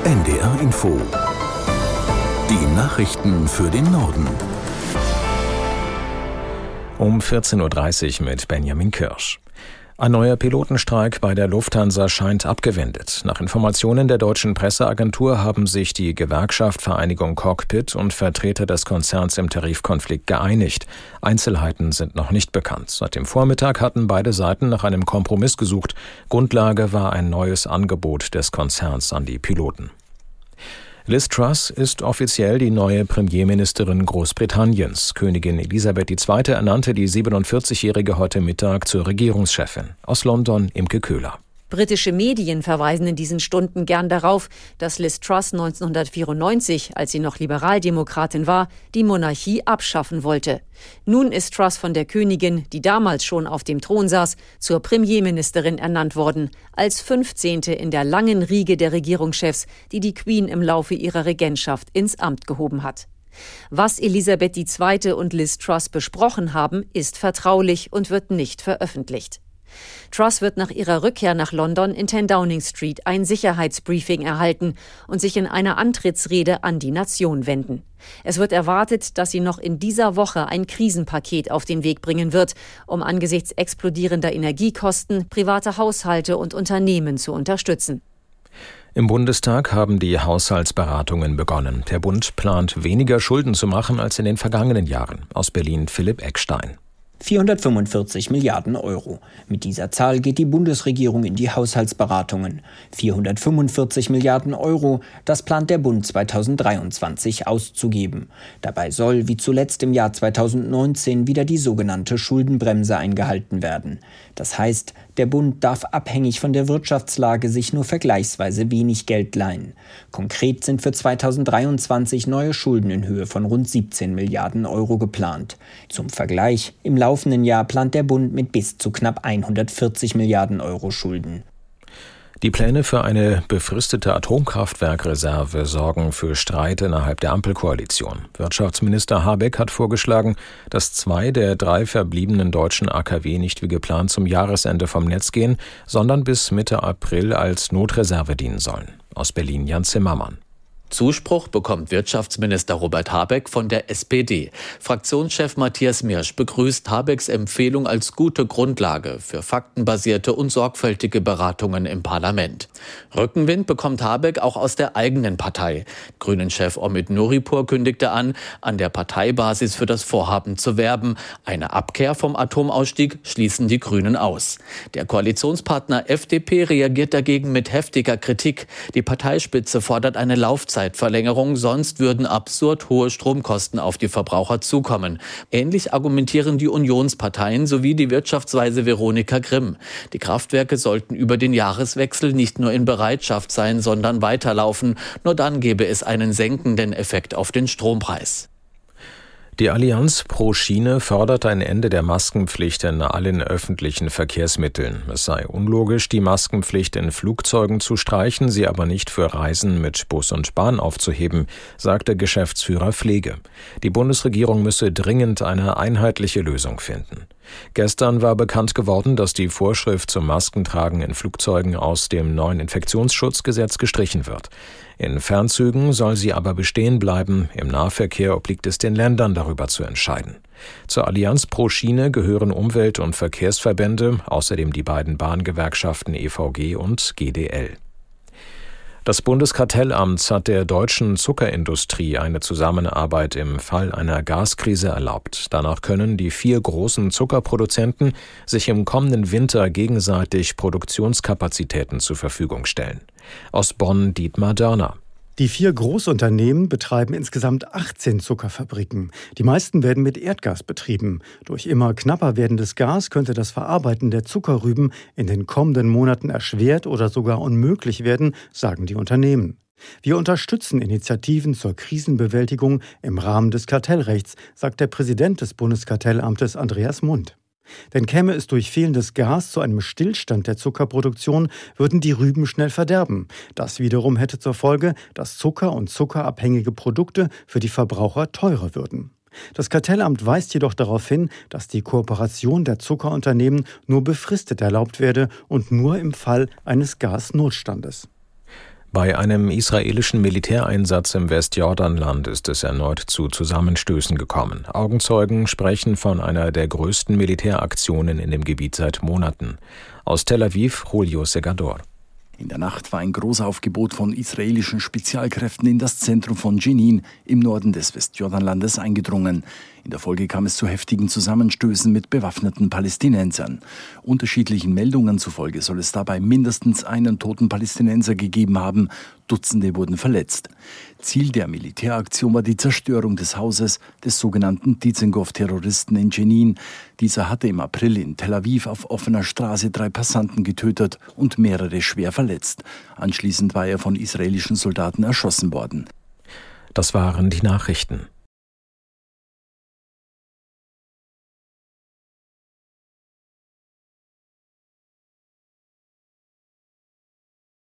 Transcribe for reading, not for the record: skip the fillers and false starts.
NDR Info. Die Nachrichten für den Norden. Um 14.30 Uhr mit Benjamin Kirsch. Ein neuer Pilotenstreik bei der Lufthansa scheint abgewendet. Nach Informationen der deutschen Presseagentur haben sich die Gewerkschaft Vereinigung Cockpit und Vertreter des Konzerns im Tarifkonflikt geeinigt. Einzelheiten sind noch nicht bekannt. Seit dem Vormittag hatten beide Seiten nach einem Kompromiss gesucht. Grundlage war ein neues Angebot des Konzerns an die Piloten. Liz Truss ist offiziell die neue Premierministerin Großbritanniens. Königin Elisabeth II. Ernannte die 47-Jährige heute Mittag zur Regierungschefin. Aus London Imke Köhler. Britische Medien verweisen in diesen Stunden gern darauf, dass Liz Truss 1994, als sie noch Liberaldemokratin war, die Monarchie abschaffen wollte. Nun ist Truss von der Königin, die damals schon auf dem Thron saß, zur Premierministerin ernannt worden, als 15. in der langen Riege der Regierungschefs, die die Queen im Laufe ihrer Regentschaft ins Amt gehoben hat. Was Elisabeth II. Und Liz Truss besprochen haben, ist vertraulich und wird nicht veröffentlicht. Truss wird nach ihrer Rückkehr nach London in 10 Downing Street ein Sicherheitsbriefing erhalten und sich in einer Antrittsrede an die Nation wenden. Es wird erwartet, dass sie noch in dieser Woche ein Krisenpaket auf den Weg bringen wird, um angesichts explodierender Energiekosten private Haushalte und Unternehmen zu unterstützen. Im Bundestag haben die Haushaltsberatungen begonnen. Der Bund plant, weniger Schulden zu machen als in den vergangenen Jahren. Aus Berlin Philipp Eckstein. 445 Milliarden Euro. Mit dieser Zahl geht die Bundesregierung in die Haushaltsberatungen. 445 Milliarden Euro, das plant der Bund 2023 auszugeben. Dabei soll, wie zuletzt im Jahr 2019, wieder die sogenannte Schuldenbremse eingehalten werden. Das heißt, der Bund darf abhängig von der Wirtschaftslage sich nur vergleichsweise wenig Geld leihen. Konkret sind für 2023 neue Schulden in Höhe von rund 17 Milliarden Euro geplant. Zum Vergleich, im laufenden Jahr plant der Bund mit bis zu knapp 140 Milliarden Euro Schulden. Die Pläne für eine befristete Atomkraftwerkreserve sorgen für Streit innerhalb der Ampelkoalition. Wirtschaftsminister Habeck hat vorgeschlagen, dass 2 der 3 verbliebenen deutschen AKW nicht wie geplant zum Jahresende vom Netz gehen, sondern bis Mitte April als Notreserve dienen sollen. Aus Berlin Jan Zimmermann. Zuspruch bekommt Wirtschaftsminister Robert Habeck von der SPD. Fraktionschef Matthias Mirsch begrüßt Habecks Empfehlung als gute Grundlage für faktenbasierte und sorgfältige Beratungen im Parlament. Rückenwind bekommt Habeck auch aus der eigenen Partei. Grünen-Chef Omid Nuripur kündigte an der Parteibasis für das Vorhaben zu werben. Eine Abkehr vom Atomausstieg schließen die Grünen aus. Der Koalitionspartner FDP reagiert dagegen mit heftiger Kritik. Die Parteispitze fordert eine Laufzeitverlängerung, sonst würden absurd hohe Stromkosten auf die Verbraucher zukommen. Ähnlich argumentieren die Unionsparteien sowie die Wirtschaftsweise Veronika Grimm. Die Kraftwerke sollten über den Jahreswechsel nicht nur in Bereitschaft sein, sondern weiterlaufen. Nur dann gäbe es einen senkenden Effekt auf den Strompreis. Die Allianz pro Schiene fordert ein Ende der Maskenpflicht in allen öffentlichen Verkehrsmitteln. Es sei unlogisch, die Maskenpflicht in Flugzeugen zu streichen, sie aber nicht für Reisen mit Bus und Bahn aufzuheben, sagte Geschäftsführer Pflege. Die Bundesregierung müsse dringend eine einheitliche Lösung finden. Gestern war bekannt geworden, dass die Vorschrift zum Maskentragen in Flugzeugen aus dem neuen Infektionsschutzgesetz gestrichen wird. In Fernzügen soll sie aber bestehen bleiben. Im Nahverkehr obliegt es den Ländern, darüber zu entscheiden. Zur Allianz pro Schiene gehören Umwelt- und Verkehrsverbände, außerdem die beiden Bahngewerkschaften EVG und GDL. Das Bundeskartellamt hat der deutschen Zuckerindustrie eine Zusammenarbeit im Fall einer Gaskrise erlaubt. Danach können die 4 großen Zuckerproduzenten sich im kommenden Winter gegenseitig Produktionskapazitäten zur Verfügung stellen. Aus Bonn Dietmar Dörner. Die 4 Großunternehmen betreiben insgesamt 18 Zuckerfabriken. Die meisten werden mit Erdgas betrieben. Durch immer knapper werdendes Gas könnte das Verarbeiten der Zuckerrüben in den kommenden Monaten erschwert oder sogar unmöglich werden, sagen die Unternehmen. Wir unterstützen Initiativen zur Krisenbewältigung im Rahmen des Kartellrechts, sagt der Präsident des Bundeskartellamtes Andreas Mund. Denn käme es durch fehlendes Gas zu einem Stillstand der Zuckerproduktion, würden die Rüben schnell verderben. Das wiederum hätte zur Folge, dass Zucker und zuckerabhängige Produkte für die Verbraucher teurer würden. Das Kartellamt weist jedoch darauf hin, dass die Kooperation der Zuckerunternehmen nur befristet erlaubt werde und nur im Fall eines Gasnotstandes. Bei einem israelischen Militäreinsatz im Westjordanland ist es erneut zu Zusammenstößen gekommen. Augenzeugen sprechen von einer der größten Militäraktionen in dem Gebiet seit Monaten. Aus Tel Aviv, Julio Segador. In der Nacht war ein Großaufgebot von israelischen Spezialkräften in das Zentrum von Jenin im Norden des Westjordanlandes eingedrungen. In der Folge kam es zu heftigen Zusammenstößen mit bewaffneten Palästinensern. Unterschiedlichen Meldungen zufolge soll es dabei mindestens einen toten Palästinenser gegeben haben. Dutzende wurden verletzt. Ziel der Militäraktion war die Zerstörung des Hauses des sogenannten Dizengoff-Terroristen in Jenin. Dieser hatte im April in Tel Aviv auf offener Straße 3 Passanten getötet und mehrere schwer verletzt. Anschließend war er von israelischen Soldaten erschossen worden. Das waren die Nachrichten.